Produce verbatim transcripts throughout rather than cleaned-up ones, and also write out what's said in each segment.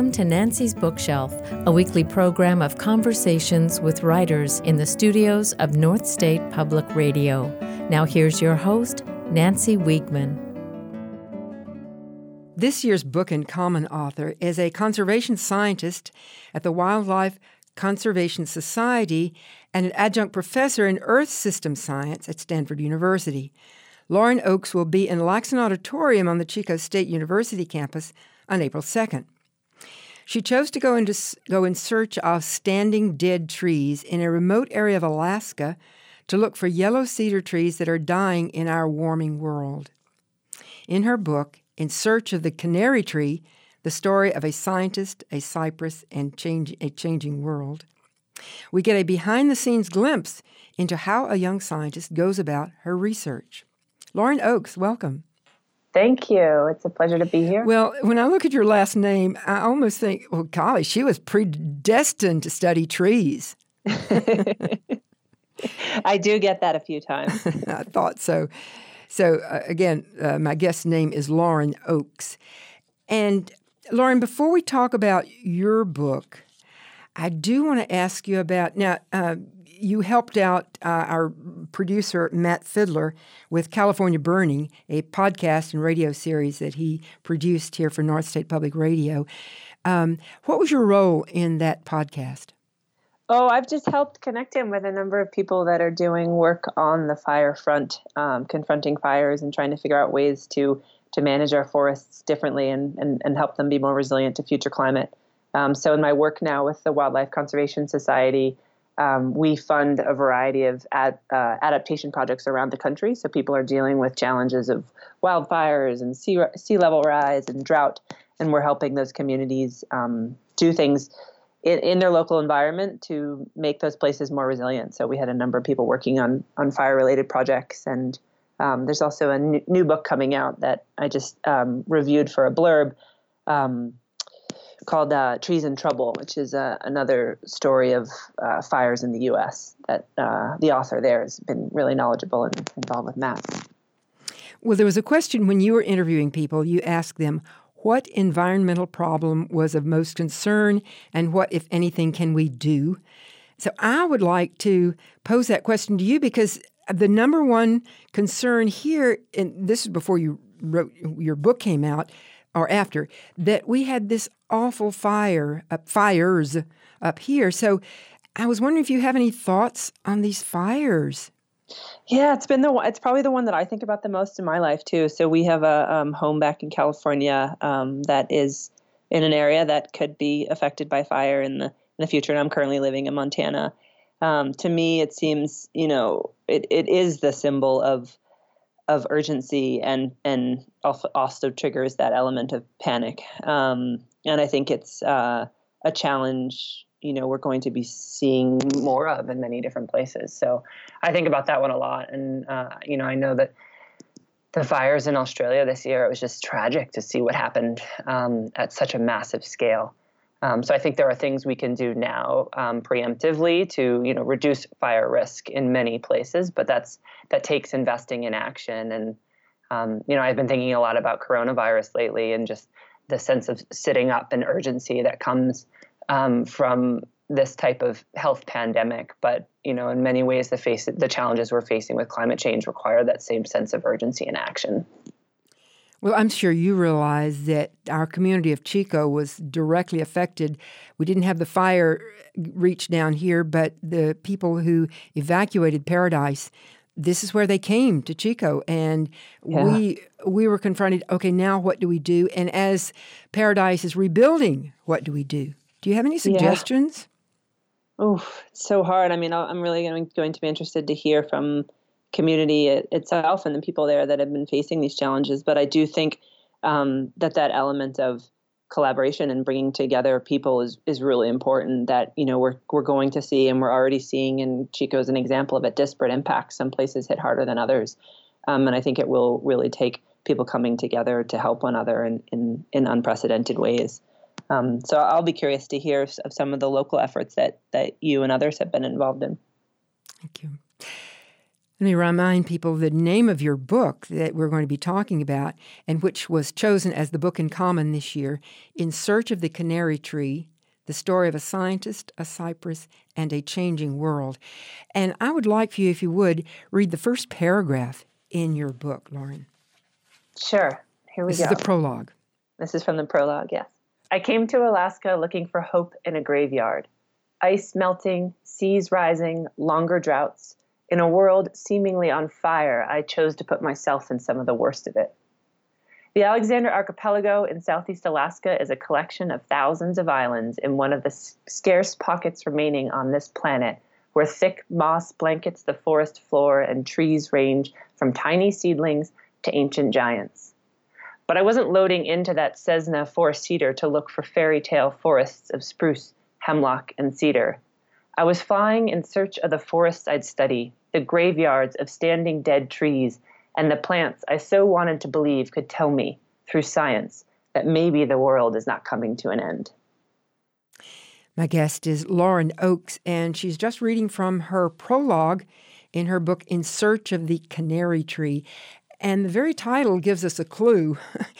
Welcome to Nancy's Bookshelf, a weekly program of conversations with writers in the studios of North State Public Radio. Now here's your host, Nancy Wiegman. This year's Book in Common author is a conservation scientist at the Wildlife Conservation Society and an adjunct professor in Earth System Science at Stanford University. Lauren Oakes will be in Laxon Auditorium on the Chico State University campus on April second. She chose to go, into, go in search of standing dead trees in a remote area of Alaska to look for yellow cedar trees that are dying in our warming world. In her book, In Search of the Canary Tree, the story of a scientist, a cypress, and change, a changing world, we get a behind-the-scenes glimpse into how a young scientist goes about her research. Lauren Oakes, welcome. Thank you. It's a pleasure to be here. Well, when I look at your last name, I almost think, well, golly, she was predestined to study trees. I do get that a few times. I thought so. So, uh, again, uh, my guest's name is Lauren Oakes. And, Lauren, before we talk about your book, I do want to ask you about, now, uh, you helped out uh, our producer, Matt Fiddler, with California Burning, a podcast and radio series that he produced here for North State Public Radio. Um, what was your role in that podcast? Oh, I've just helped connect him with a number of people that are doing work on the fire front, um, confronting fires and trying to figure out ways to to manage our forests differently and, and, and help them be more resilient to future climate. Um, so in my work now with the Wildlife Conservation Society, Um, we fund a variety of ad, uh, adaptation projects around the country. So people are dealing with challenges of wildfires and sea, sea level rise and drought, and we're helping those communities um, do things in, in their local environment to make those places more resilient. So we had a number of people working on, on fire-related projects, and um, there's also a n- new book coming out that I just um, reviewed for a blurb um, called uh, Trees in Trouble, which is uh, another story of uh, fires in the U S that uh, the author there has been really knowledgeable and involved with maps. Well, there was a question when you were interviewing people. You asked them, what environmental problem was of most concern and what, if anything, can we do? So I would like to pose that question to you because the number one concern here, and this is before you wrote your book came out, or after, that we had this awful fire, uh, fires up here. So I was wondering if you have any thoughts on these fires. Yeah, it's been the it's probably the one that I think about the most in my life too. So we have a um, home back in California um, that is in an area that could be affected by fire in the in the future, and I'm currently living in Montana. Um, to me, it seems, you know, it, it is the symbol of of urgency and and also triggers that element of panic. Um, and I think it's uh, a challenge, you know, we're going to be seeing more of in many different places. So I think about that one a lot. And, uh, you know, I know that the fires in Australia this year, it was just tragic to see what happened um, at such a massive scale. Um, so I think there are things we can do now um, preemptively to, you know, reduce fire risk in many places, but that's that takes investing in action. And, um, you know, I've been thinking a lot about coronavirus lately and just the sense of sitting up and urgency that comes um, from this type of health pandemic. But, you know, in many ways, the face the challenges we're facing with climate change require that same sense of urgency and action. Well, I'm sure you realize that our community of Chico was directly affected. We didn't have the fire reach down here, but the people who evacuated Paradise, this is where they came, to Chico. And yeah. we we were confronted, okay, now what do we do? And as Paradise is rebuilding, what do we do? Do you have any suggestions? Yeah. Oh, it's so hard. I mean, I'm really going, going to be interested to hear from community it, itself and the people there that have been facing these challenges. But I do think um, that that element of collaboration and bringing together people is is really important. That, you know, we're we're going to see, and we're already seeing, and Chico's an example of a disparate impact. Some places hit harder than others, um, and I think it will really take people coming together to help one another in in, in unprecedented ways. Um, so I'll be curious to hear of some of the local efforts that that you and others have been involved in. Thank you. Let me remind people the name of your book that we're going to be talking about, and which was chosen as the book in common this year, In Search of the Canary Tree, The Story of a Scientist, a Cypress, and a Changing World. And I would like for you, if you would, read the first paragraph in your book, Lauren. Sure. Here we this go. This is the prologue. This is from the prologue, yes. I came to Alaska looking for hope in a graveyard. Ice melting, seas rising, longer droughts. In a world seemingly on fire, I chose to put myself in some of the worst of it. The Alexander Archipelago in southeast Alaska is a collection of thousands of islands in one of the s- scarce pockets remaining on this planet, where thick moss blankets the forest floor and trees range from tiny seedlings to ancient giants. But I wasn't loading into that Cessna four-seater to look for fairy tale forests of spruce, hemlock, and cedar. I was flying in search of the forests I'd study, the graveyards of standing dead trees, and the plants I so wanted to believe could tell me, through science, that maybe the world is not coming to an end. My guest is Lauren Oakes, and she's just reading from her prologue in her book, In Search of the Canary Tree. And the very title gives us a clue.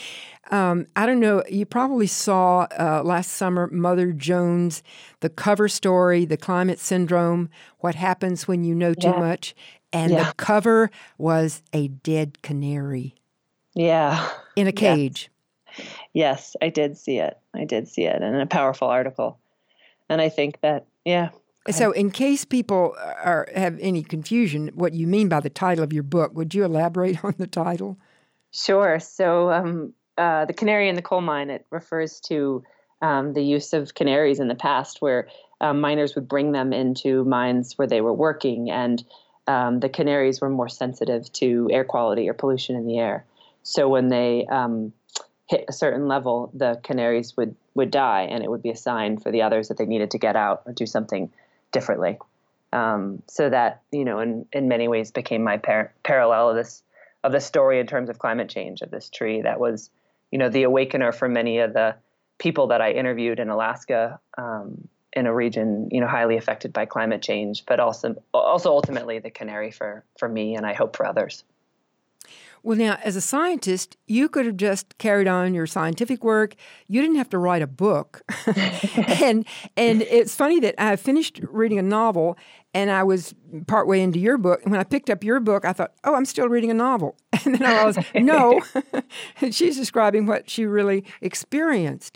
um, I don't know, you probably saw uh, last summer Mother Jones, the cover story, The Climate Syndrome, What Happens When You Know Too Yeah. Much. And Yeah. the cover was a dead canary. Yeah. In a cage. Yes. yes, I did see it. I did see it in a powerful article. And I think that, yeah. So in case people are have any confusion, what you mean by the title of your book, would you elaborate on the title? Sure. So um, uh, the canary in the coal mine, it refers to um, the use of canaries in the past where um, miners would bring them into mines where they were working, and um, the canaries were more sensitive to air quality or pollution in the air. So when they um, hit a certain level, the canaries would, would die, and it would be a sign for the others that they needed to get out or do something differently. Um, so that, you know, in, in many ways became my par- parallel of this, of the story in terms of climate change, of this tree that was, you know, the awakener for many of the people that I interviewed in Alaska, um, in a region, you know, highly affected by climate change, but also, also ultimately the canary for, for me, and I hope for others. Well, now, as a scientist, you could have just carried on your scientific work. You didn't have to write a book. and and it's funny that I finished reading a novel, and I was partway into your book. And when I picked up your book, I thought, oh, I'm still reading a novel. And then I realized, no, she's describing what she really experienced.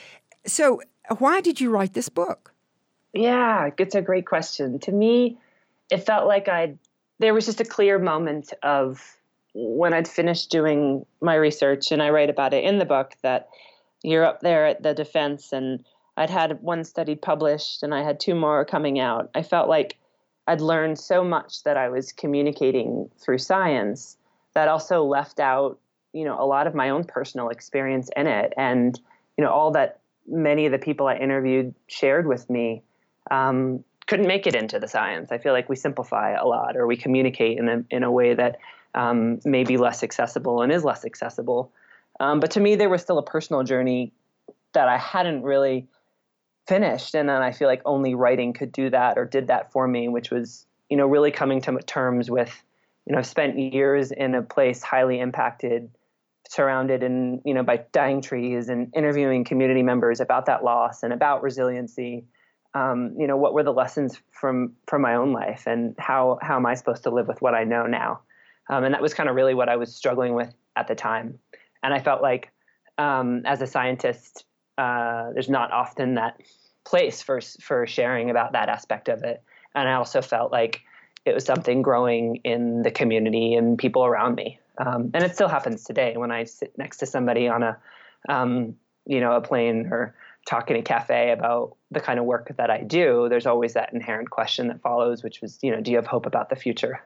So why did you write this book? Yeah, it's a great question. To me, it felt like I'd, there was just a clear moment of when I'd finished doing my research, and I write about it in the book, that you're up there at the defense, and I'd had one study published and I had two more coming out. I felt like I'd learned so much that I was communicating through science that also left out, you know, a lot of my own personal experience in it. And, you know, all that many of the people I interviewed shared with me um, couldn't make it into the science. I feel like we simplify a lot, or we communicate in a, in a way that Um, maybe less accessible and is less accessible. Um, but to me, there was still a personal journey that I hadn't really finished. And then I feel like only writing could do that, or did that for me, which was, you know, really coming to terms with, you know, I've spent years in a place highly impacted, surrounded in, you know, by dying trees, and interviewing community members about that loss and about resiliency. Um, you know, what were the lessons from, from my own life, and how, how am I supposed to live with what I know now? Um, and that was kind of really what I was struggling with at the time. And I felt like um, as a scientist, uh, there's not often that place for for sharing about that aspect of it. And I also felt like it was something growing in the community and people around me. Um, and it still happens today when I sit next to somebody on a, um, you know, a plane, or talk in a cafe about the kind of work that I do. There's always that inherent question that follows, which was, you know, do you have hope about the future?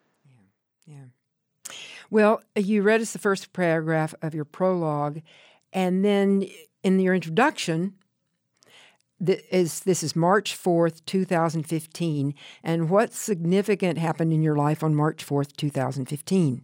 Yeah. Well, you read us the first paragraph of your prologue, and then in your introduction, this is, this is March fourth, twenty fifteen, and what significant happened in your life on March fourth, twenty fifteen?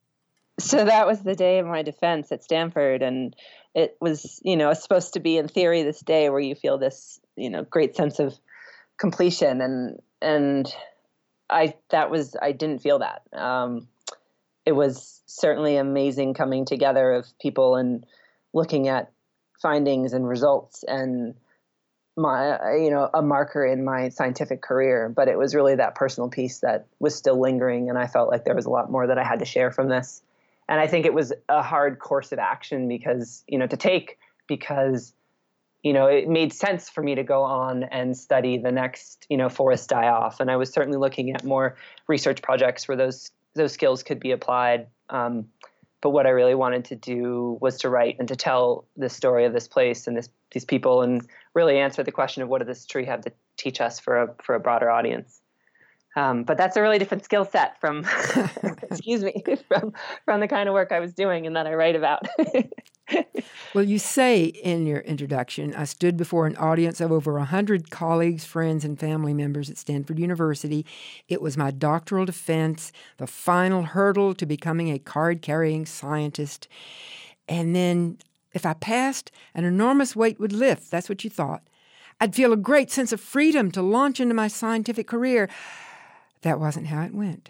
So that was the day of my defense at Stanford, and it was, you know, supposed to be in theory this day where you feel this, you know, great sense of completion, and and I that was I didn't feel that. Um, it was certainly amazing coming together of people and looking at findings and results and my you know a marker in my scientific career. But it was really that personal piece that was still lingering, and I felt like there was a lot more that I had to share from this. And I think it was a hard course of action because you know to take because. You know, it made sense for me to go on and study the next, you know, forest die-off. And I was certainly looking at more research projects where those those skills could be applied. Um, but what I really wanted to do was to write and to tell the story of this place and this, these people, and really answer the question of what does this tree have to teach us for a for a broader audience. Um, but that's a really different skill set from, excuse me, from from the kind of work I was doing and that I write about. Well, you say in your introduction, I stood before an audience of over one hundred colleagues, friends, and family members at Stanford University. It was my doctoral defense, the final hurdle to becoming a card-carrying scientist. And then if I passed, an enormous weight would lift. That's what you thought. I'd feel a great sense of freedom to launch into my scientific career. That wasn't how it went.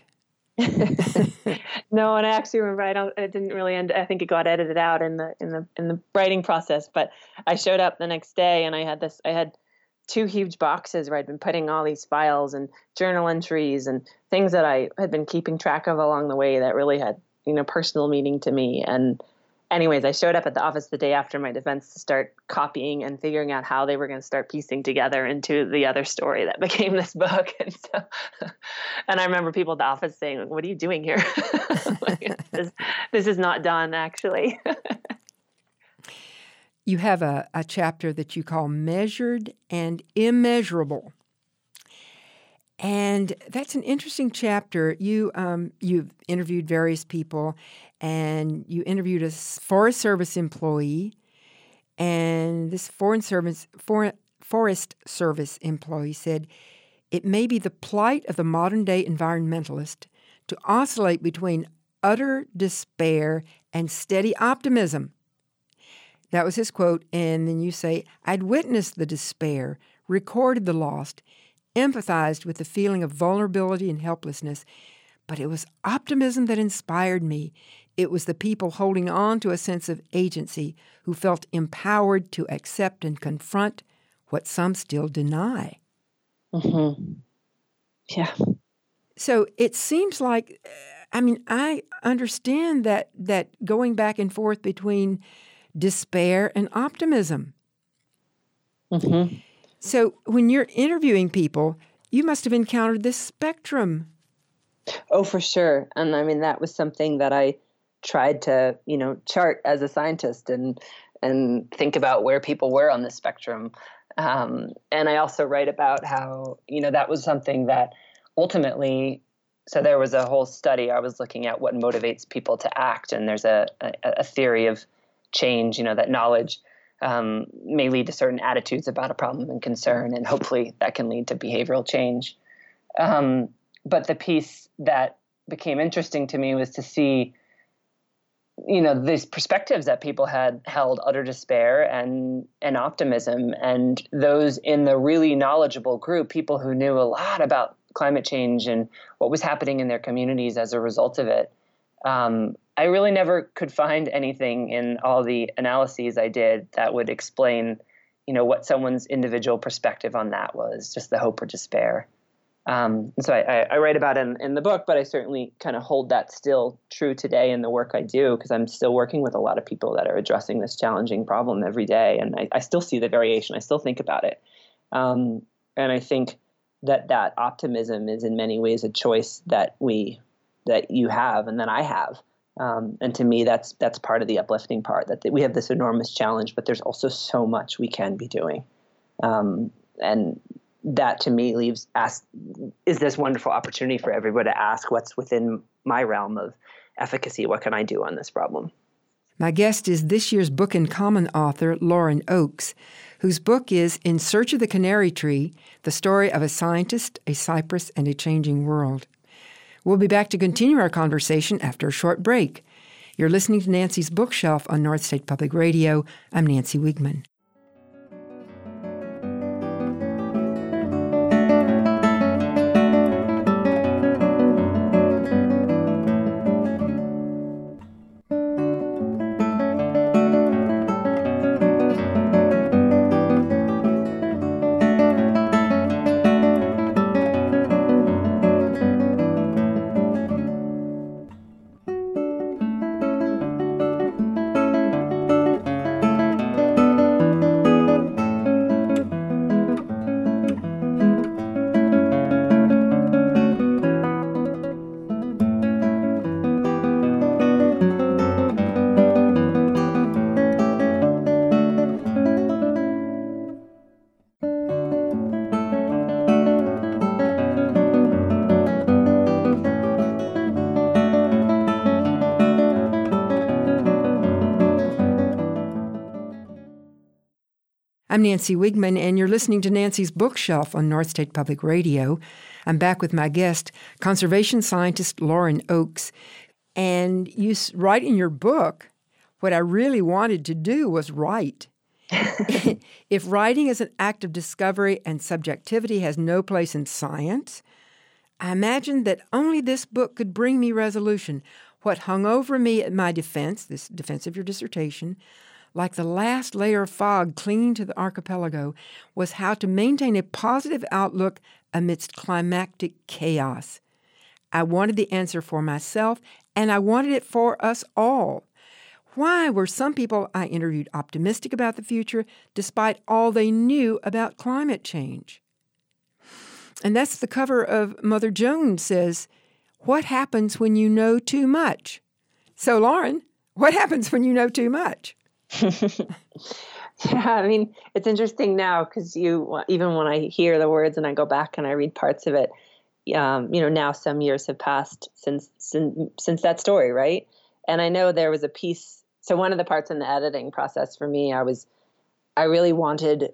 No, and I actually remember I don't. It didn't really end. I think it got edited out in the in the in the writing process. But I showed up the next day, and I had this. I had two huge boxes where I'd been putting all these files and journal entries and things that I had been keeping track of along the way that really had you know personal meaning to me. And anyways, I showed up at the office the day after my defense to start copying and figuring out how they were going to start piecing together into the other story that became this book. And so, and I remember people at the office saying, "What are you doing here? Like, this, this is not done, actually." You have a, a chapter that you call Measured and Immeasurable. And that's an interesting chapter. You, um, you've interviewed various people, and you interviewed a Forest Service employee, and this Foreign Service, For, Forest Service employee said, "It may be the plight of the modern-day environmentalist to oscillate between utter despair and steady optimism." That was his quote, and then you say, "I'd witnessed the despair, recorded the loss, empathized with the feeling of vulnerability and helplessness, but it was optimism that inspired me. It was the people holding on to a sense of agency who felt empowered to accept and confront what some still deny." Mm-hmm. Yeah. So it seems like, I mean, I understand that that going back and forth between despair and optimism. Mm-hmm. So when you're interviewing people, you must have encountered this spectrum. Oh, for sure. And I mean, that was something that I tried to, you know, chart as a scientist and and think about where people were on the spectrum. Um, and I also write about how, you know, that was something that ultimately, so there was a whole study I was looking at what motivates people to act. And there's a, a, a theory of change, you know, that knowledge um, may lead to certain attitudes about a problem and concern, and hopefully that can lead to behavioral change. Um, but the piece that became interesting to me was to see, you know, these perspectives that people had held, utter despair and and optimism, and those in the really knowledgeable group, people who knew a lot about climate change and what was happening in their communities as a result of it. Um, I really never could find anything in all the analyses I did that would explain, you know, what someone's individual perspective on that was, just the hope or despair. Um, and so I, I write about it in, in the book, but I certainly kind of hold that still true today in the work I do, because I'm still working with a lot of people that are addressing this challenging problem every day. And I, I still see the variation. I still think about it. Um, and I think that that optimism is in many ways a choice that we, that you have and that I have. Um, and to me, that's that's part of the uplifting part, that, that we have this enormous challenge, but there's also so much we can be doing. Um, and that to me leaves ask, is this wonderful opportunity for everybody to ask what's within my realm of efficacy? What can I do on this problem? My guest is this year's Book in Common author, Lauren Oakes, whose book is In Search of the Canary Tree, The Story of a Scientist, a Cypress, and a Changing World. We'll be back to continue our conversation after a short break. You're listening to Nancy's Bookshelf on North State Public Radio. I'm Nancy Wiegman. I'm Nancy Wiegman, and you're listening to Nancy's Bookshelf on North State Public Radio. I'm back with my guest, conservation scientist Lauren Oakes. And you write in your book, what I really wanted to do was write. If writing is an act of discovery and subjectivity has no place in science, I imagined that only this book could bring me resolution. What hung over me at my defense, this defense of your dissertation, like the last layer of fog clinging to the archipelago, was how to maintain a positive outlook amidst climactic chaos. I wanted the answer for myself, and I wanted it for us all. Why were some people I interviewed optimistic about the future despite all they knew about climate change? And that's the cover of Mother Jones says, "What happens when you know too much?" So, Lauren, what happens when you know too much? Yeah, I mean, it's interesting now because you, even when I hear the words and I go back and I read parts of it, um, you know, now some years have passed since, since since that story, right? And I know there was a piece. So one of the parts in the editing process for me, I was, I really wanted.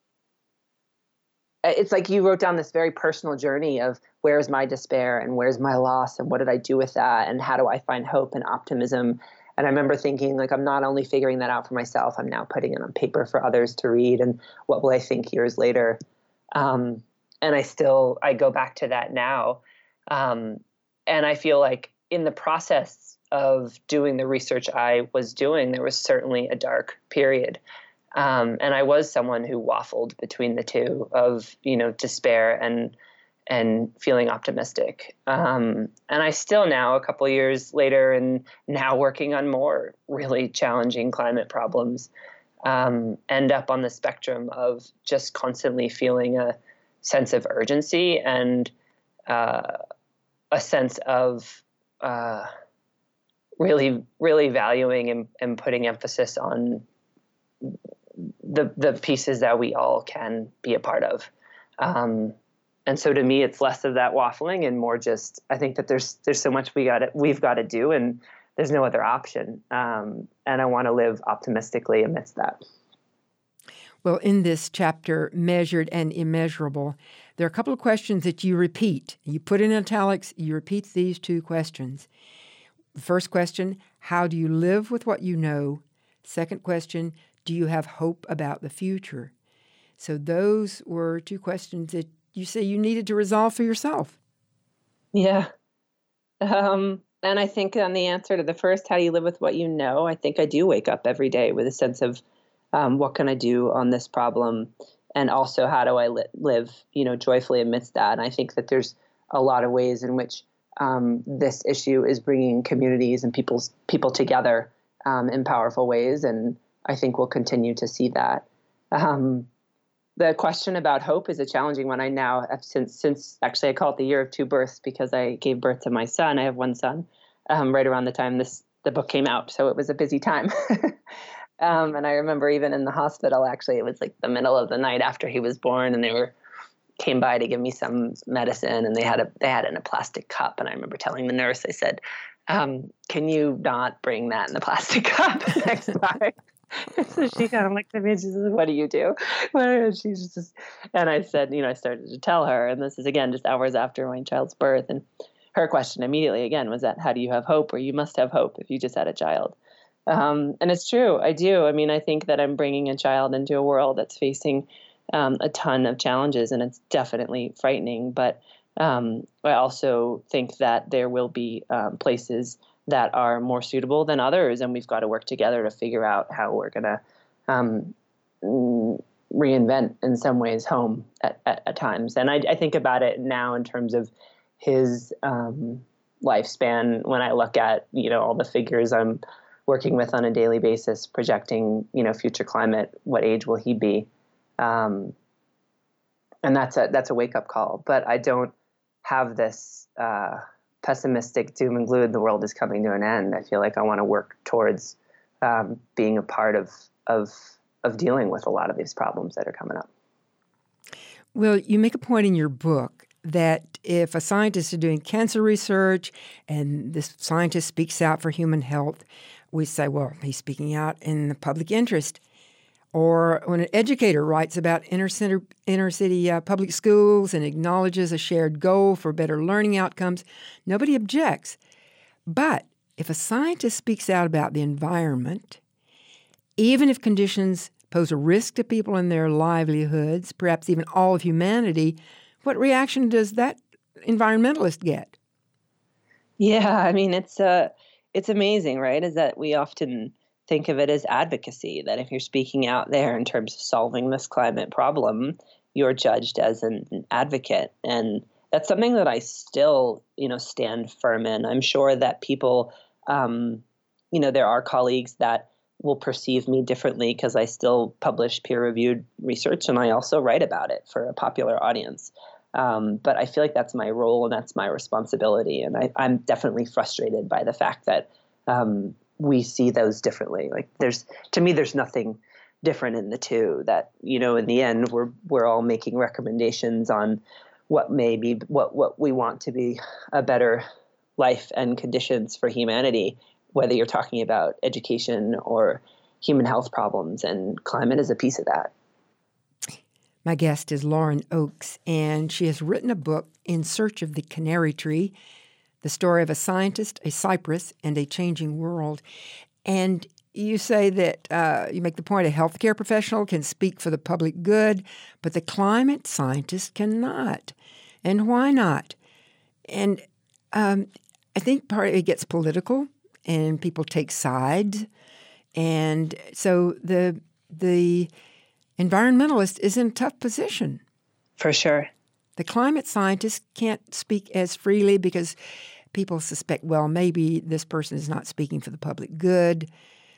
It's like you wrote down this very personal journey of where's my despair and where's my loss and what did I do with that and how do I find hope and optimism. And I remember thinking, like, I'm not only figuring that out for myself, I'm now putting it on paper for others to read. And what will I think years later? Um, and I still, I go back to that now. Um, and I feel like in the process of doing the research I was doing, there was certainly a dark period. Um, and I was someone who waffled between the two of, you know, despair and and feeling optimistic. Um, and I still now, a couple of years later, and now working on more really challenging climate problems, um, end up on the spectrum of just constantly feeling a sense of urgency and uh, a sense of uh, really, really valuing and, and putting emphasis on the the pieces that we all can be a part of. Um, and so to me, it's less of that waffling and more just, I think that there's there's so much we got we've got to do and there's no other option. Um, and I want to live optimistically amidst that. Well, in this chapter, Measured and Immeasurable, there are a couple of questions that you repeat. You put in italics, you repeat these two questions. The first question, how do you live with what you know? Second question, do you have hope about the future? So those were two questions that you say you needed to resolve for yourself. Yeah. Um, and I think on the answer to the first, how do you live with what you know? I think I do wake up every day with a sense of um, what can I do on this problem? And also how do I li- live, you know, joyfully amidst that? And I think that there's a lot of ways in which um, this issue is bringing communities and people's people together um, in powerful ways. And I think we'll continue to see that. Um, the question about hope is a challenging one. I now have since, since actually I call it the year of two births because I gave birth to my son. I have one son um, right around the time this the book came out. So it was a busy time. um, and I remember even in the hospital, actually, it was like the middle of the night after he was born and they were came by to give me some medicine and they had a they had it in a plastic cup. And I remember telling the nurse, I said, um, can you not bring that in the plastic cup next time? So she kind of looked at me and she said, what do you do? And she's just, and I said, you know, I started to tell her, and this is again, just hours after my child's birth. And her question immediately again was that, how do you have hope? Or you must have hope if you just had a child. Um, and it's true. I do. I mean, I think that I'm bringing a child into a world that's facing um, a ton of challenges, and it's definitely frightening. But um, I also think that there will be um, places that are more suitable than others, and we've got to work together to figure out how we're going to um, reinvent, in some ways, home at, at, at times. And I, I think about it now in terms of his um, lifespan. When I look at, you know, all the figures I'm working with on a daily basis, projecting, you know, future climate, what age will he be? Um, and that's a that's a wake up call. But I don't have this. Uh, pessimistic doom and gloom, the world is coming to an end. I feel like I want to work towards um, being a part of, of of dealing with a lot of these problems that are coming up. Well, you make a point in your book that if a scientist is doing cancer research and this scientist speaks out for human health, we say, well, he's speaking out in the public interest. Or when an educator writes about inner, center, inner city uh, public schools and acknowledges a shared goal for better learning outcomes, nobody objects. But if a scientist speaks out about the environment, even if conditions pose a risk to people and their livelihoods, perhaps even all of humanity, what reaction does that environmentalist get? Yeah, I mean, it's uh, it's amazing, right? Is that we often think of it as advocacy, that if you're speaking out there in terms of solving this climate problem, you're judged as an, an advocate. And that's something that I still, you know, stand firm in. I'm sure that people, um, you know, there are colleagues that will perceive me differently because I still publish peer-reviewed research and I also write about it for a popular audience. Um, but I feel like that's my role and that's my responsibility. And I, I'm definitely frustrated by the fact that um, we see those differently. Like there's, to me, there's nothing different in the two. That, you know, in the end, we're we're all making recommendations on what may be what what we want to be a better life and conditions for humanity, whether you're talking about education or human health problems, and climate is a piece of that. My guest is Lauren Oakes, and she has written a book, In Search of the Canary Tree, the story of a scientist, a cypress, and a changing world. And you say that uh, you make the point a healthcare professional can speak for the public good, but the climate scientist cannot. And why not? And um, I think part of it gets political, and people take sides. And so the the environmentalist is in a tough position. For sure. The climate scientist can't speak as freely because people suspect, well, maybe this person is not speaking for the public good.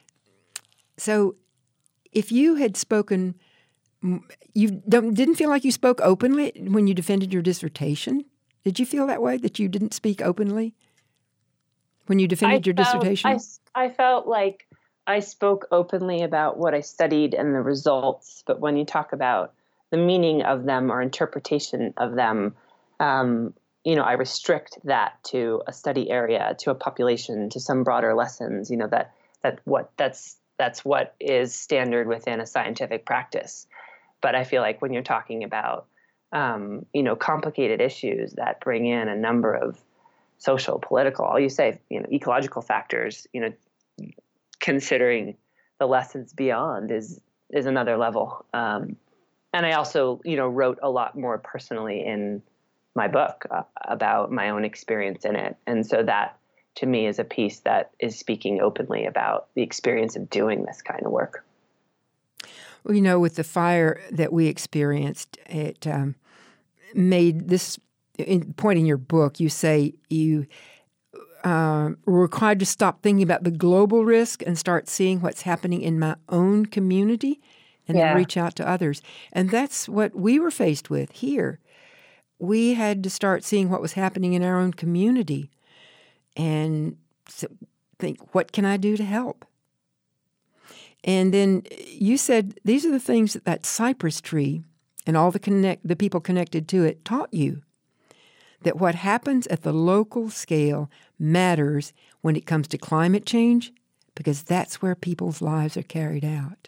So if you had spoken, you don't, didn't feel like you spoke openly when you defended your dissertation? Did you feel that way, that you didn't speak openly when you defended I your felt, dissertation? I, I felt like I spoke openly about what I studied and the results, but when you talk about the meaning of them or interpretation of them, um, you know, I restrict that to a study area, to a population, to some broader lessons. You know, that that what that's that's what is standard within a scientific practice. But I feel like when you're talking about um, you know, complicated issues that bring in a number of social, political, all you say, you know, ecological factors, you know, considering the lessons beyond is is another level. Um, and I also, you know, wrote a lot more personally in my book uh, about my own experience in it. And so that, to me, is a piece that is speaking openly about the experience of doing this kind of work. Well, you know, with the fire that we experienced, it um, made this, in point in your book, you say you Uh, we're required to stop thinking about the global risk and start seeing what's happening in my own community and Yeah. then reach out to others. And that's what we were faced with here. We had to start seeing what was happening in our own community and think, what can I do to help? And then you said these are the things that that cypress tree and all the connect the people connected to it taught you. That what happens at the local scale matters when it comes to climate change, because that's where people's lives are carried out.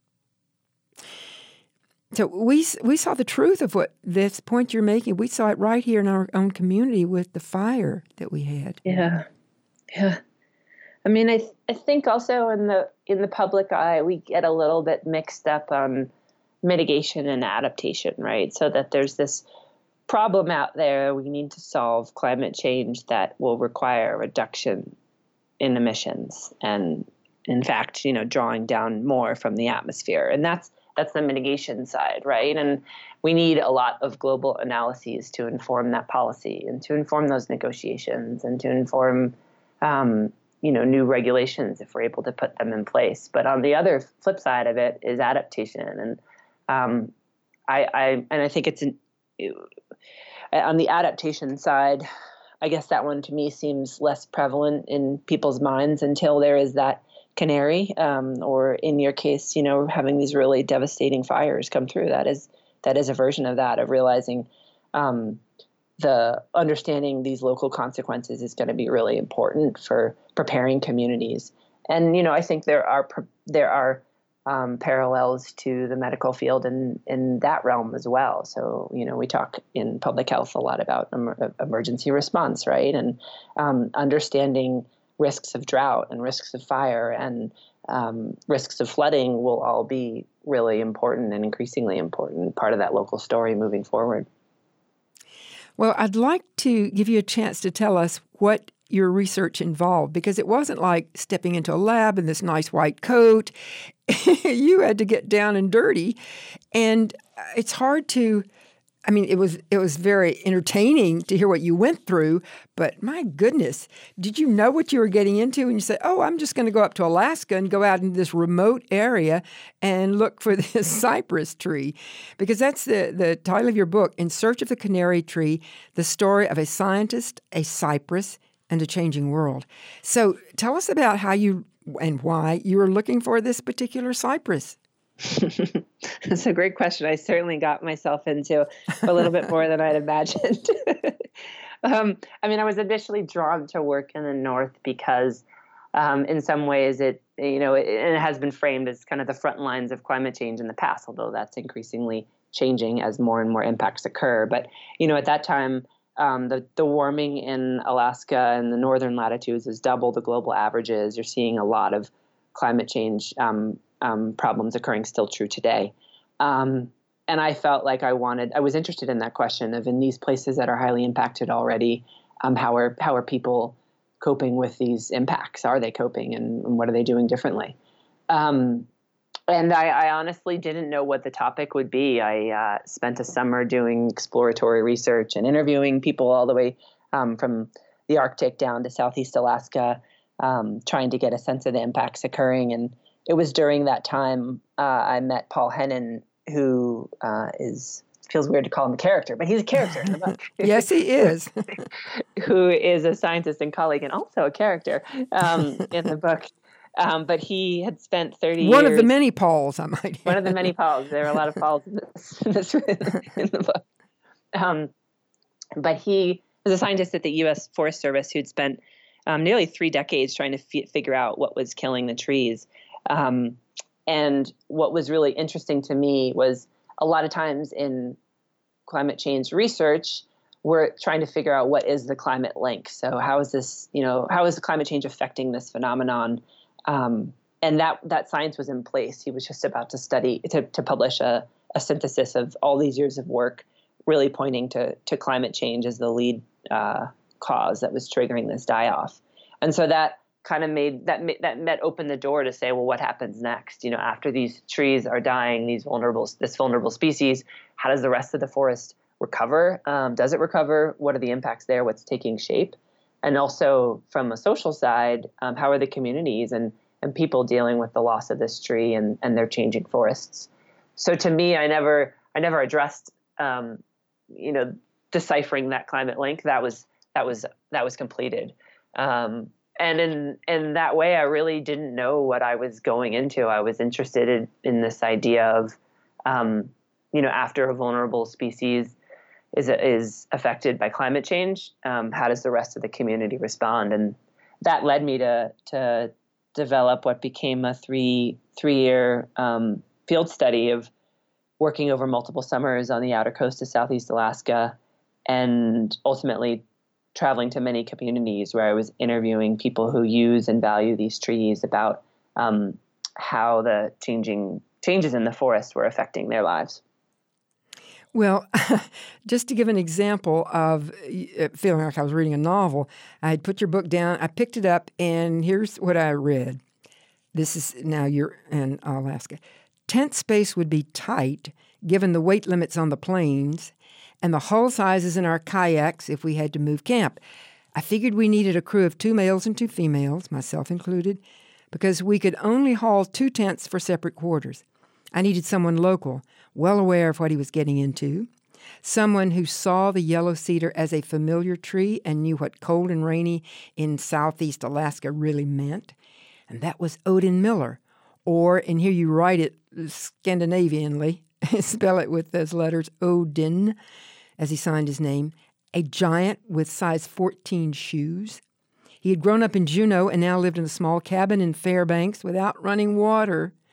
So we we saw the truth of what this point you're making. We saw it right here in our own community with the fire that we had. Yeah, yeah. I mean, I th- I think also in the in the public eye, we get a little bit mixed up on mitigation and adaptation, right? So that there's this problem out there we need to solve, climate change, that will require a reduction in emissions and, in fact, you know, drawing down more from the atmosphere. And that's that's the mitigation side, right? And we need a lot of global analyses to inform that policy and to inform those negotiations and to inform, um, you know, new regulations if we're able to put them in place. But on the other flip side of it is adaptation. And um, I, I and I think it's an on the adaptation side, I guess that one to me seems less prevalent in people's minds until there is that canary, um, or in your case, you know, having these really devastating fires come through. That is that is a version of that, of realizing um, the understanding these local consequences is going to be really important for preparing communities. And you know, I think there are there are um, parallels to the medical field in, in that realm as well. So, you know, we talk in public health a lot about em- emergency response, right? And um, understanding risks of drought and risks of fire and um, risks of flooding will all be really important and increasingly important part of that local story moving forward. Well, I'd like to give you a chance to tell us what your research involved, because it wasn't like stepping into a lab in this nice white coat. You had to get down and dirty, and it's hard to, I mean, it was it was very entertaining to hear what you went through, but my goodness, did you know what you were getting into when you said, oh, I'm just going to go up to Alaska and go out into this remote area and look for this cypress tree? Because that's the, the title of your book, In Search of the Canary Tree, the story of a scientist, a cypress, and a changing world. So tell us about how you and why you were looking for this particular cypress. That's a great question. I certainly got myself into a little bit more than I'd imagined. um, I mean, I was initially drawn to work in the North because um, in some ways it, you know, it, it has been framed as kind of the front lines of climate change in the past, although that's increasingly changing as more and more impacts occur. But, you know, at that time, Um, the, the warming in Alaska and the northern latitudes is double the global averages. You're seeing a lot of climate change um, um, problems occurring still true today. Um, and I felt like I wanted, I was interested in that question of in these places that are highly impacted already, um, how are how are people coping with these impacts? Are they coping and, and what are they doing differently? Um, And I, I honestly didn't know what the topic would be. I uh, spent a summer doing exploratory research and interviewing people all the way um, from the Arctic down to Southeast Alaska, um, trying to get a sense of the impacts occurring. And it was during that time uh, I met Paul Hennon, who uh, is, feels weird to call him a character, but he's a character in the book. Yes, he is. Who is a scientist and colleague and also a character um, in the book. Um, but he had spent thirty One years. of the many Pauls, I might add. One of the many Pauls. There are a lot of Pauls in, this, in, this, in the book. Um, but he was a scientist at the U S Forest Service who'd spent um, nearly three decades trying to f- figure out what was killing the trees. Um, and what was really interesting to me was a lot of times in climate change research, we're trying to figure out what is the climate link. So how is this, you know, how is the climate change affecting this phenomenon? Um, and that that science was in place. He was just about to study, to, to publish a, a synthesis of all these years of work, really pointing to, to climate change as the lead uh, cause that was triggering this die-off. And so that kind of made, that that met opened the door to say, well, what happens next? You know, after these trees are dying, these vulnerable, this vulnerable species, how does the rest of the forest recover? Um, does it recover? What are the impacts there? What's taking shape? And also from a social side, um, how are the communities and, and people dealing with the loss of this tree and, and their changing forests? So to me, I never I never addressed um, you know deciphering that climate link. That was that was that was completed. Um, and in in that way, I really didn't know what I was going into. I was interested in, in this idea of um, you know after a vulnerable species is is affected by climate change, um, how does the rest of the community respond? And that led me to to develop what became a three three year um, field study of working over multiple summers on the outer coast of Southeast Alaska, and ultimately traveling to many communities where I was interviewing people who use and value these trees about um, how the changing changes in the forest were affecting their lives. Well, just to give an example of feeling like I was reading a novel, I had put your book down, I picked it up, and here's what I read. This is, now you're in Alaska. Tent space would be tight, given the weight limits on the planes, and the hull sizes in our kayaks if we had to move camp. I figured we needed a crew of two males and two females, myself included, because we could only haul two tents for separate quarters. I needed someone local, well aware of what he was getting into, someone who saw the yellow cedar as a familiar tree and knew what cold and rainy in Southeast Alaska really meant, and that was Odin Miller, or, and here you write it Scandinavianly, spell it with those letters, Odin, as he signed his name, a giant with size fourteen shoes. He had grown up in Juneau and now lived in a small cabin in Fairbanks without running water.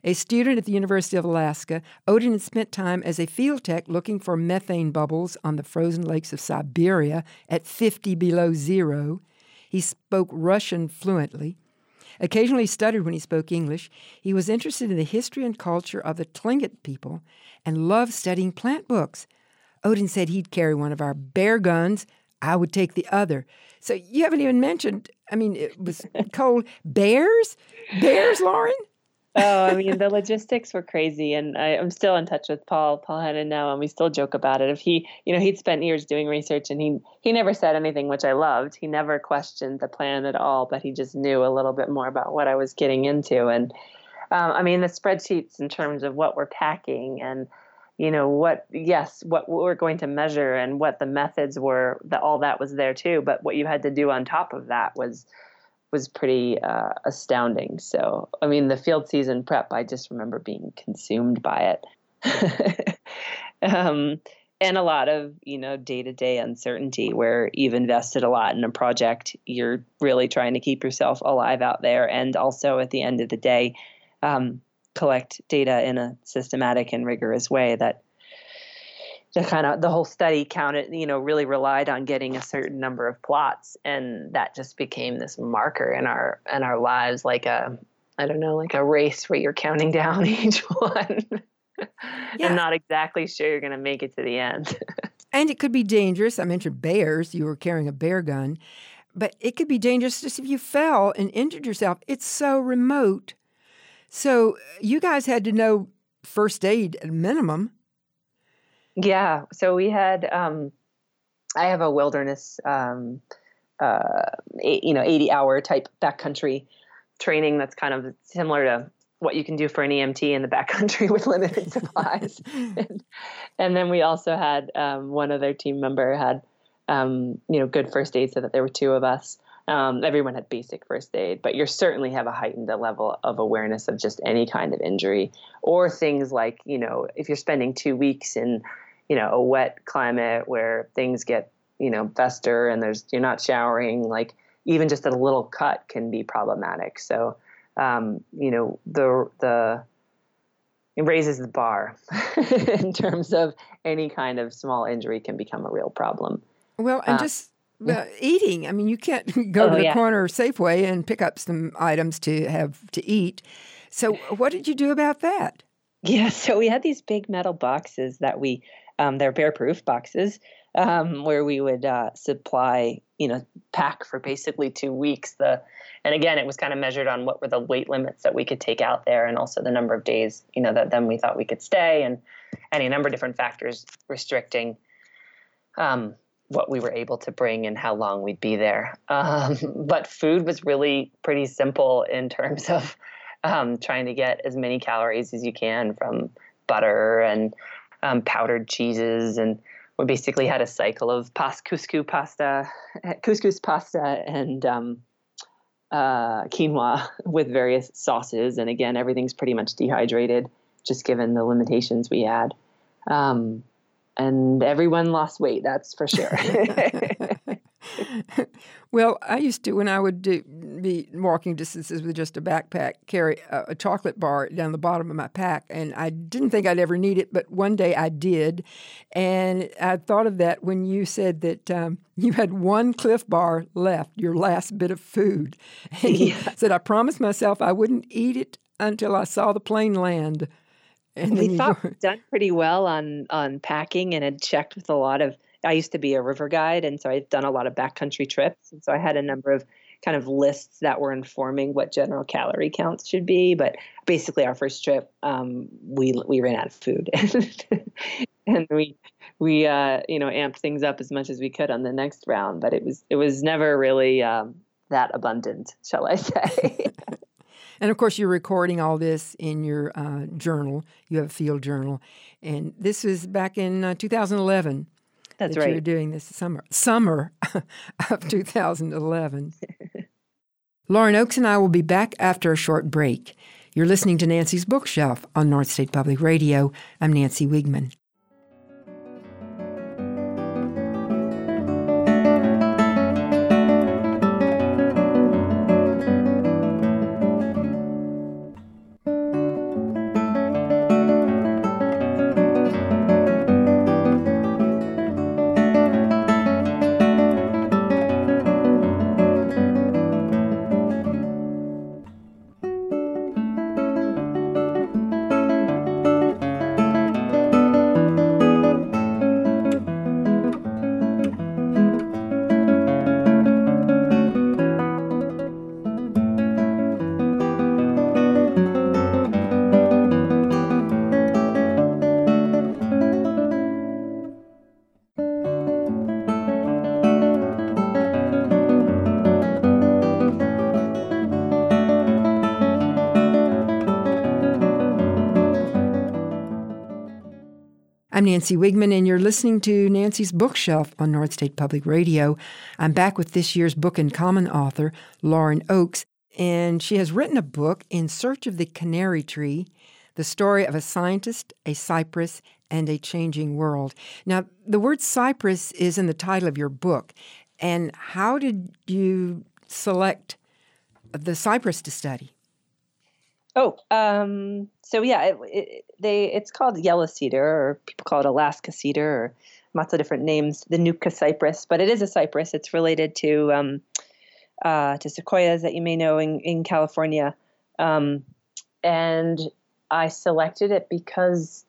A student at the University of Alaska, Odin had spent time as a field tech looking for methane bubbles on the frozen lakes of Siberia at fifty below zero. He spoke Russian fluently. Occasionally stuttered when he spoke English. He was interested in the history and culture of the Tlingit people and loved studying plant books. Odin said he'd carry one of our bear guns. I would take the other. So you haven't even mentioned, I mean, it was cold. Bears? Bears, Lauren? Oh, I mean, the logistics were crazy, and I, I'm still in touch with Paul, Paul Hennon now, and we still joke about it. If he, you know, he'd spent years doing research, and he he never said anything, which I loved. He never questioned the plan at all, but he just knew a little bit more about what I was getting into. And um, I mean, the spreadsheets in terms of what we're packing, and you know what, yes, what we're going to measure, and what the methods were. That all that was there too. But what you had to do on top of that was. was pretty uh, astounding. So, I mean, the field season prep, I just remember being consumed by it. um, and a lot of, you know, day-to-day uncertainty where you've invested a lot in a project. You're really trying to keep yourself alive out there. And also at the end of the day, um, collect data in a systematic and rigorous way that the kind of the whole study counted, you know, really relied on getting a certain number of plots, and that just became this marker in our in our lives, like a I don't know, like a race where you're counting down each one, yeah. and not exactly sure you're going to make it to the end. And it could be dangerous. I mentioned bears. You were carrying a bear gun, but it could be dangerous just if you fell and injured yourself. It's so remote. So you guys had to know first aid at a minimum. Yeah. So we had, um, I have a wilderness, um, uh, eight, you know, eighty hour type backcountry training that's kind of similar to what you can do for an E M T in the backcountry with limited supplies. and, and then we also had, um, one other team member had, um, you know, good first aid, so that there were two of us. Um, everyone had basic first aid, but you certainly have a heightened level of awareness of just any kind of injury, or things like, you know, if you're spending two weeks in, you know, a wet climate where things get, you know, fester and there's, you're not showering, like even just a little cut can be problematic. So, um, you know, the, the, it raises the bar in terms of any kind of small injury can become a real problem. Well, and uh, just uh, eating. I mean, you can't go oh, to the yeah. corner Safeway and pick up some items to have to eat. So what did you do about that? Yeah, so we had these big metal boxes that we, um, they're bear-proof boxes, um, where we would uh, supply, you know, pack for basically two weeks. The, and again, it was kind of measured on what were the weight limits that we could take out there, and also the number of days, you know, that then we thought we could stay, and any number of different factors restricting um, what we were able to bring and how long we'd be there. Um, but food was really pretty simple in terms of um, trying to get as many calories as you can from butter and um, powdered cheeses. And we basically had a cycle of pas- couscous pasta, couscous pasta and um, uh, quinoa with various sauces. And again, everything's pretty much dehydrated, just given the limitations we had. Um, and everyone lost weight, that's for sure. Well, I used to, when I would do, be walking distances with just a backpack, carry a, a chocolate bar down the bottom of my pack, and I didn't think I'd ever need it, but one day I did, and I thought of that when you said that um, you had one Cliff Bar left, your last bit of food, and you yeah. said, I promised myself I wouldn't eat it until I saw the plane land. And we thought we'd done pretty well on, on packing, and had checked with a lot of, I used to be a river guide, and so I'd done a lot of backcountry trips. And so I had a number of kind of lists that were informing what general calorie counts should be. But basically our first trip, um, we we ran out of food. And we, we uh, you know, amped things up as much as we could on the next round. But it was, it was never really um, that abundant, shall I say. And, of course, you're recording all this in your uh, journal. You have a field journal. And this was back in uh, two thousand eleven. That's that right. You were doing this summer. Summer of two thousand eleven. Lauren Oakes and I will be back after a short break. You're listening to Nancy's Bookshelf on North State Public Radio. I'm Nancy Wiegman. I'm Nancy Wigman, and you're listening to Nancy's Bookshelf on North State Public Radio. I'm back with this year's Book in Common author, Lauren Oakes, and she has written a book, In Search of the Canary Tree, the story of a scientist, a cypress, and a changing world. Now, the word cypress is in the title of your book, and how did you select the cypress to study? Oh, um, so yeah, it, it, they it's called yellow cedar, or people call it Alaska cedar, or lots of different names. The Nootka cypress, but it is a cypress. It's related to um, uh, to sequoias that you may know in in California, um, and I selected it because,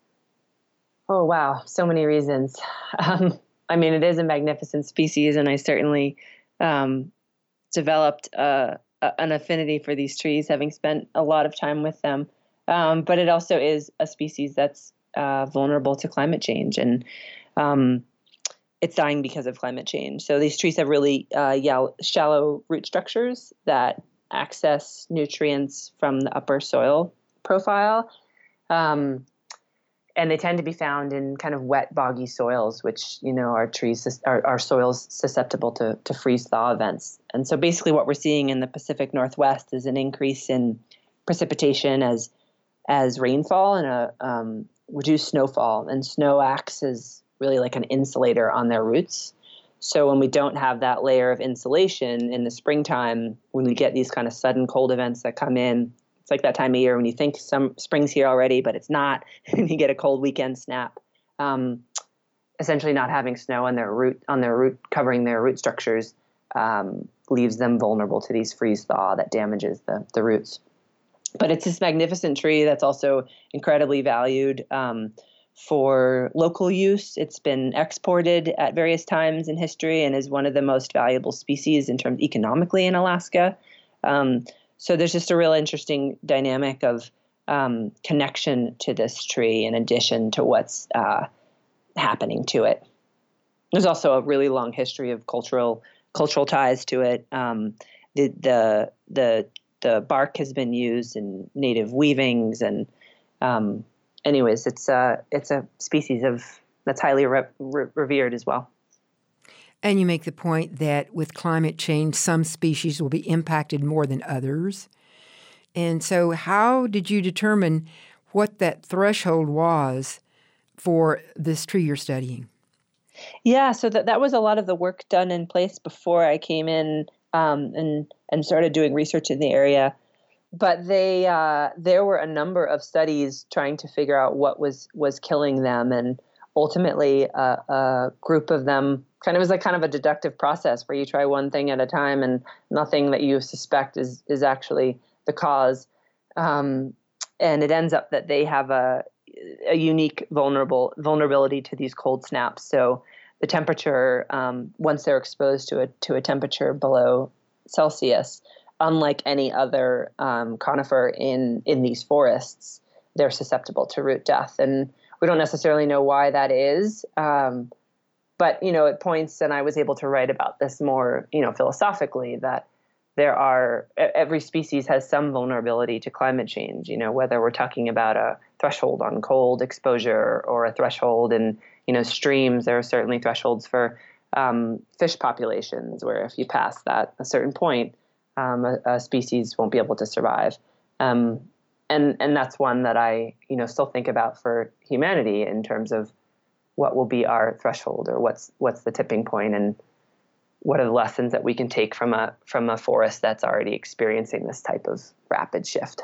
oh wow, so many reasons. Um, I mean, it is a magnificent species, and I certainly um, developed a. an affinity for these trees, having spent a lot of time with them. Um, but it also is a species that's uh, vulnerable to climate change, and um, it's dying because of climate change. So these trees have really uh, yell- shallow root structures that access nutrients from the upper soil profile. Um, and they tend to be found in kind of wet, boggy soils, which, you know, are trees, are, are soils susceptible to, to freeze-thaw events. And so basically what we're seeing in the Pacific Northwest is an increase in precipitation as as rainfall and a um, reduced snowfall. And snow acts as really like an insulator on their roots. So when we don't have that layer of insulation in the springtime, when we get these kind of sudden cold events that come in, it's like that time of year when you think some spring's here already, but it's not, and you get a cold weekend snap. Um, essentially, not having snow on their root, on their root, covering their root structures, um, leaves them vulnerable to these freeze thaw that damages the the roots. But it's this magnificent tree that's also incredibly valued um, for local use. It's been exported at various times in history and is one of the most valuable species in terms economically in Alaska. Um, So there's just a real interesting dynamic of um, connection to this tree in addition to what's uh, happening to it. There's also a really long history of cultural cultural ties to it. Um, the the the the bark has been used in native weavings, and um, anyways, it's a it's a species of that's highly re- re- revered as well. And you make the point that with climate change, some species will be impacted more than others. And so how did you determine what that threshold was for this tree you're studying? Yeah, so that, that was a lot of the work done in place before I came in um, and, and started doing research in the area. But they uh, there were a number of studies trying to figure out what was, was killing them, and ultimately uh, a group of them kind of was like kind of a deductive process where you try one thing at a time and nothing that you suspect is is actually the cause. Um, and it ends up that they have a a unique vulnerable vulnerability to these cold snaps. So the temperature, um, once they're exposed to a to a temperature below Celsius, unlike any other um, conifer in in these forests, they're susceptible to root death. And we don't necessarily know why that is. Um, But, you know, it points, and I was able to write about this more, you know, philosophically, that there are, every species has some vulnerability to climate change, you know, whether we're talking about a threshold on cold exposure or a threshold in, you know, streams. There are certainly thresholds for um, fish populations where if you pass that a certain point, um, a, a species won't be able to survive. Um, and, and that's one that I, you know, still think about for humanity in terms of what will be our threshold, or what's what's the tipping point, and what are the lessons that we can take from a from a forest that's already experiencing this type of rapid shift.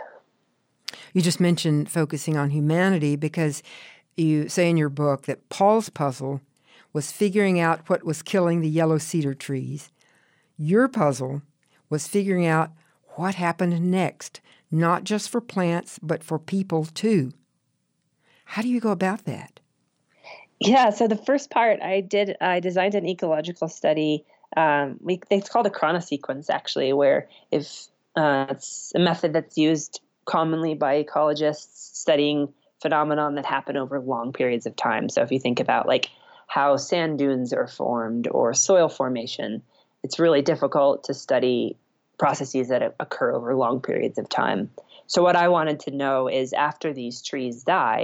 You just mentioned focusing on humanity because you say in your book that Paul's puzzle was figuring out what was killing the yellow cedar trees. Your puzzle was figuring out what happened next, not just for plants, but for people too. How do you go about that? Yeah, so the first part I did, I designed an ecological study. Um, we, it's called a chronosequence, actually, where if uh, it's a method that's used commonly by ecologists studying phenomenon that happen over long periods of time. So if you think about like how sand dunes are formed or soil formation, it's really difficult to study processes that occur over long periods of time. So what I wanted to know is after these trees die,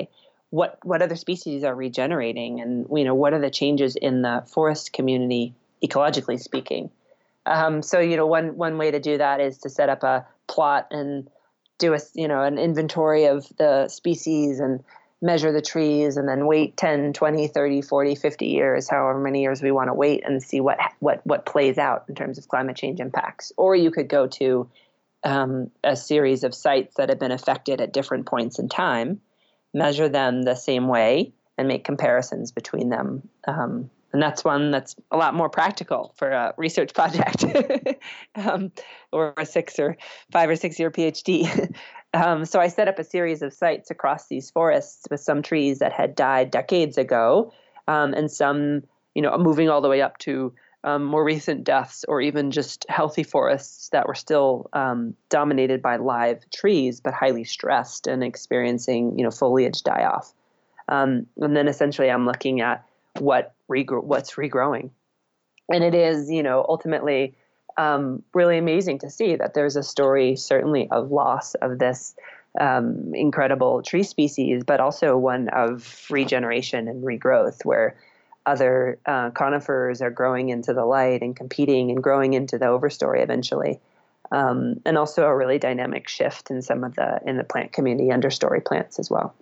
what what other species are regenerating, and you know what are the changes in the forest community ecologically speaking. Um, so you know one one way to do that is to set up a plot and do a you know an inventory of the species and measure the trees, and then wait ten, twenty, thirty, forty, fifty years, however many years we want to wait, and see what what what plays out in terms of climate change impacts. Or you could go to um, a series of sites that have been affected at different points in time, measure them the same way, and make comparisons between them. Um, and that's one that's a lot more practical for a research project um, or a six or five or six year PhD. um, so I set up a series of sites across these forests with some trees that had died decades ago, um, and some, you know, moving all the way up to um, more recent deaths, or even just healthy forests that were still um, dominated by live trees, but highly stressed and experiencing, you know, foliage die off. Um, and then essentially I'm looking at what regro- what's regrowing. And it is, you know, ultimately um, really amazing to see that there's a story certainly of loss of this um, incredible tree species, but also one of regeneration and regrowth, where other uh, conifers are growing into the light and competing and growing into the overstory eventually. Um, and also a really dynamic shift in some of the, in the plant community, understory plants as well.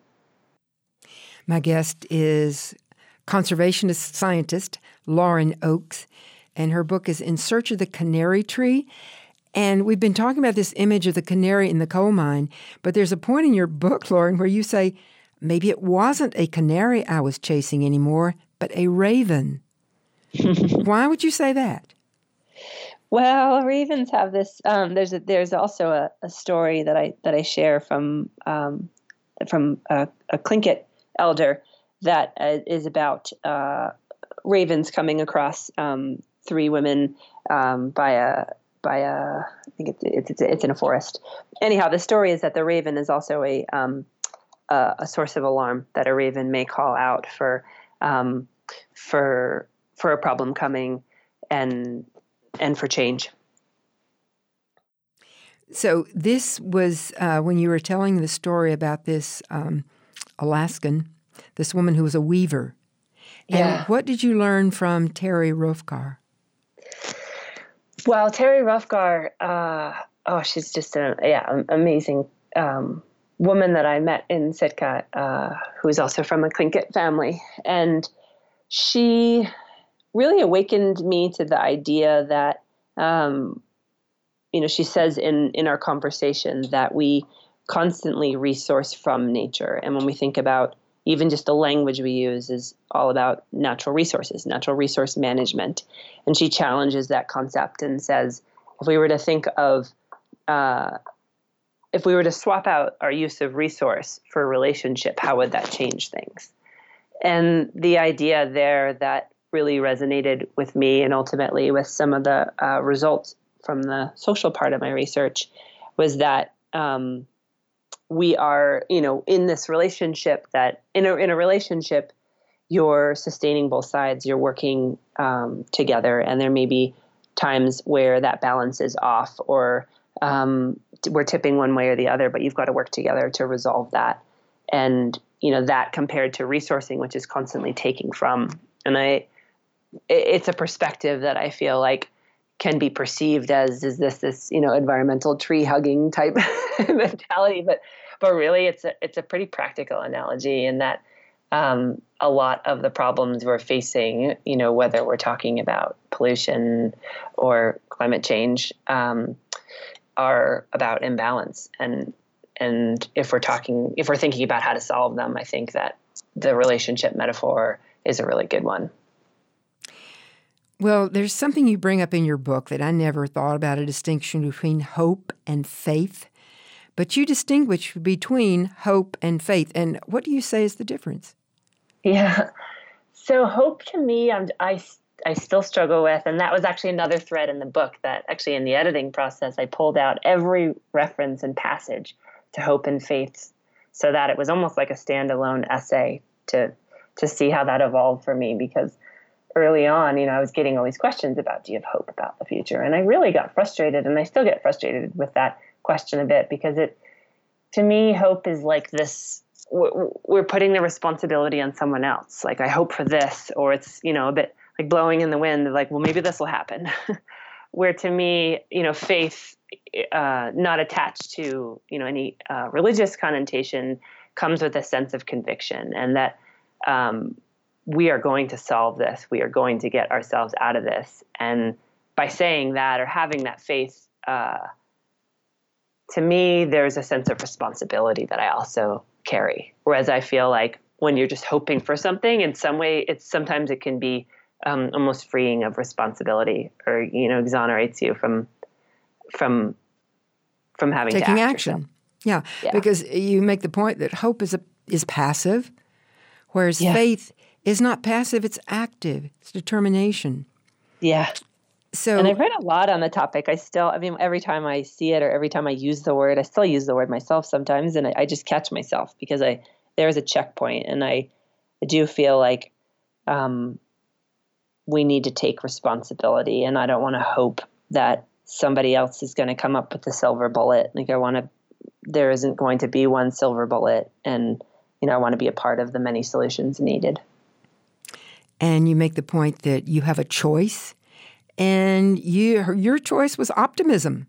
My guest is conservationist scientist Lauren Oakes, and her book is In Search of the Canary Tree. And we've been talking about this image of the canary in the coal mine, but there's a point in your book, Lauren, where you say, maybe it wasn't a canary I was chasing anymore, but a raven. Why would you say that? Well, ravens have this. Um, there's a, there's also a, a story that I that I share from um, from a, a Tlingit elder that uh, is about uh, ravens coming across um, three women um, by a by a I think it's it's it's, it's in a forest. Anyhow, the story is that the raven is also a um, a, a source of alarm, that a raven may call out for um, for for a problem coming and and for change. So this was uh, when you were telling the story about this um, Alaskan, this woman who was a weaver. And Yeah. what did you learn from Terry Hrofgar? Well, Terry Hrofgar, uh, oh, she's just an yeah, amazing um, woman that I met in Sitka, uh, who's also from a Tlingit family. And she really awakened me to the idea that, um, you know, she says in, in our conversation that we constantly resource from nature. And when we think about even just the language we use is all about natural resources, natural resource management. And she challenges that concept and says, if we were to think of, uh, if we were to swap out our use of resource for a relationship, how would that change things? And the idea there that really resonated with me, and ultimately with some of the uh, results from the social part of my research, was that um, we are, you know, in this relationship that in a in a relationship, you're sustaining both sides. You're working um, together, and there may be times where that balance is off, or um, we're tipping one way or the other. But you've got to work together to resolve that. And you know that compared to resourcing, which is constantly taking from, and I. It's a perspective that I feel like can be perceived as, is this this you know environmental tree hugging type mentality, but but really it's a it's a pretty practical analogy in that um, a lot of the problems we're facing, you know whether we're talking about pollution or climate change, um, are about imbalance, and and if we're talking if we're thinking about how to solve them, I think that the relationship metaphor is a really good one. Well, there's something you bring up in your book that I never thought about, a distinction between hope and faith. But you distinguish between hope and faith. And what do you say is the difference? Yeah. So hope to me, I'm, I, I still struggle with, and that was actually another thread in the book that actually in the editing process, I pulled out every reference and passage to hope and faith so that it was almost like a standalone essay to to see how that evolved for me, because early on, you know, I was getting all these questions about, do you have hope about the future? And I really got frustrated, and I still get frustrated with that question a bit, because it, to me, hope is like this we're putting the responsibility on someone else. Like, I hope for this, or it's, you know, a bit like blowing in the wind, like, well, maybe this will happen. Where to me, you know, faith, uh, not attached to, you know, any uh, religious connotation, comes with a sense of conviction, and that um, we are going to solve this. We are going to get ourselves out of this. And by saying that or having that faith, uh, to me, there's a sense of responsibility that I also carry. Whereas I feel like when you're just hoping for something, in some way, it's sometimes it can be um, almost freeing of responsibility, or, you know, exonerates you from from from having taking to act action. Yeah, yeah, because you make the point that hope is a, is passive, whereas yeah. faith is not passive; it's active. It's determination. Yeah. So, and I've read a lot on the topic. I still, I mean, every time I see it or every time I use the word, I still use the word myself sometimes, and I, I just catch myself because I there is a checkpoint, and I, I do feel like um, we need to take responsibility, and I don't want to hope that somebody else is going to come up with the silver bullet. Like, I want to, there isn't going to be one silver bullet, and, you know, I want to be a part of the many solutions needed. And you make the point that you have a choice. And you, your choice was optimism.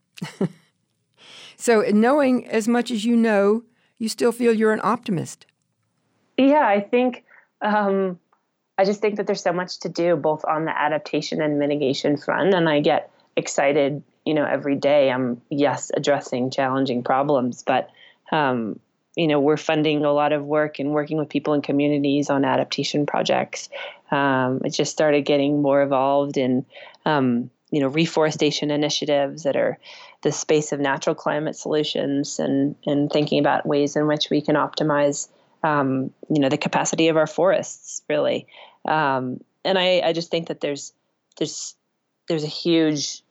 So knowing as much as you know, you still feel you're an optimist. Yeah, I think, um, I just think that there's so much to do both on the adaptation and mitigation front. And I get excited, you know, every day. I'm, yes, addressing challenging problems, but, um, you know, we're funding a lot of work and working with people in communities on adaptation projects. Um, it just started getting more involved in, um, you know, reforestation initiatives that are the space of natural climate solutions, and, and thinking about ways in which we can optimize, um, you know, the capacity of our forests, really. Um, and I, I just think that there's, there's, there's a huge,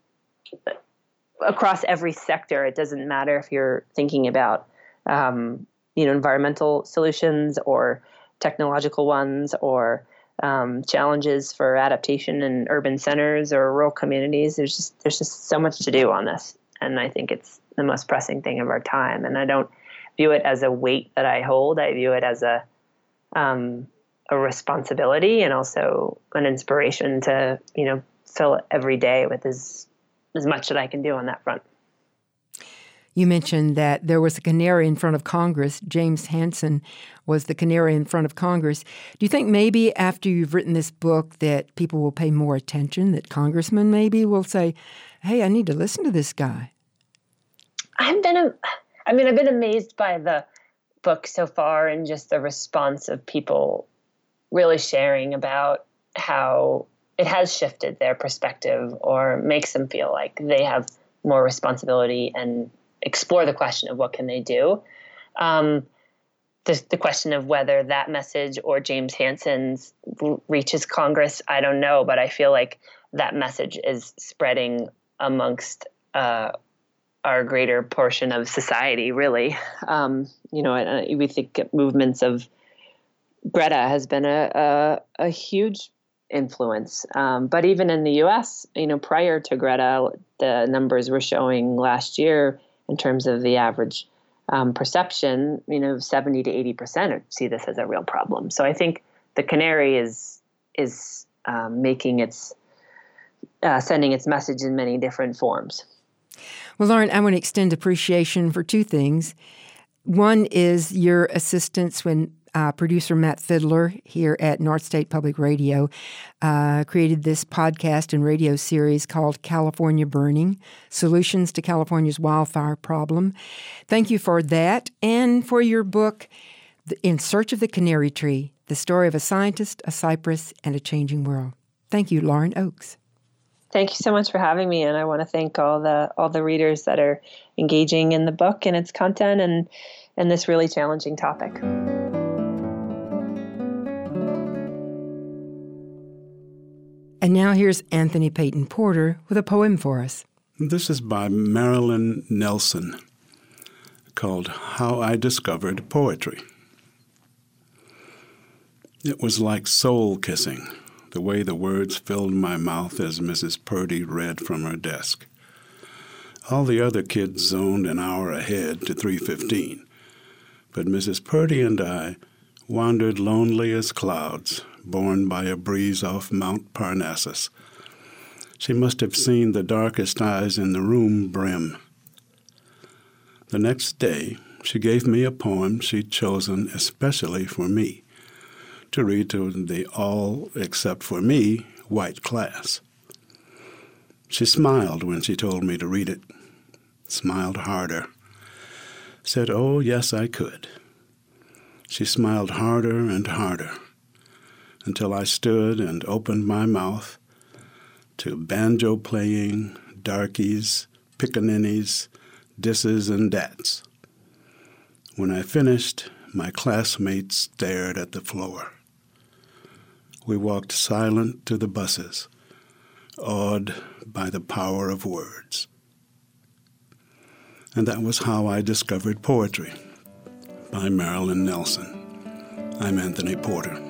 across every sector, it doesn't matter if you're thinking about, um, you know, environmental solutions or technological ones, or um, challenges for adaptation in urban centers or rural communities. There's just there's just so much to do on this, and I think it's the most pressing thing of our time. And I don't view it as a weight that I hold. I view it as a um, a responsibility, and also an inspiration to, you know, fill every day with as as much that I can do on that front. You mentioned that there was a canary in front of Congress. James Hansen was the canary in front of Congress. Do you think maybe after you've written this book that people will pay more attention, that congressmen maybe will say, hey, I need to listen to this guy? I've been, a, I mean, I've been amazed by the book so far, and just the response of people really sharing about how it has shifted their perspective, or makes them feel like they have more responsibility and explore the question of what can they do. Um, the, the question of whether that message or James Hansen's reaches Congress, I don't know, but I feel like that message is spreading amongst uh, our greater portion of society, really. Um, you know, we think movements of Greta has been a, a, a huge influence. Um, but even in the U S, you know, prior to Greta, the numbers were showing last year in terms of the average um, perception, you know, seventy to eighty percent see this as a real problem. So I think the canary is is um, making its, uh, sending its message in many different forms. Well, Lauren, I want to extend appreciation for two things. One is your assistance when uh, producer Matt Fiddler here at North State Public Radio uh, created this podcast and radio series called California Burning, Solutions to California's Wildfire Problem. Thank you for that, and for your book, In Search of the Canary Tree, The Story of a Scientist, a Cypress, and a Changing World. Thank you, Lauren Oakes. Thank you so much for having me, and I want to thank all the all the readers that are engaging in the book and its content, and and this really challenging topic. And now here's Anthony Peyton Porter with a poem for us. This is by Marilyn Nelson, called How I Discovered Poetry. It was like soul kissing, the way the words filled my mouth as Missus Purdy read from her desk. All the other kids zoned an hour ahead to three fifteen, But Missus Purdy and I wandered lonely as clouds, borne by a breeze off Mount Parnassus. She must have seen the darkest eyes in the room brim. The next day, she gave me a poem she'd chosen especially for me, to read to the all, except for me, white class. She smiled when she told me to read it, smiled harder, said, oh, yes, I could. She smiled harder and harder, until I stood and opened my mouth to banjo playing, darkies, pickaninnies, disses, and dats. When I finished, my classmates stared at the floor. We walked silent to the buses, awed by the power of words. And that was how I discovered poetry, by Marilyn Nelson. I'm Anthony Porter.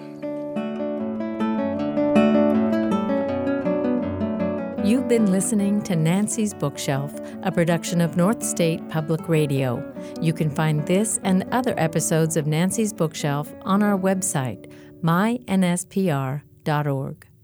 You've been listening to Nancy's Bookshelf, a production of North State Public Radio. You can find this and other episodes of Nancy's Bookshelf on our website, my n s p r dot org.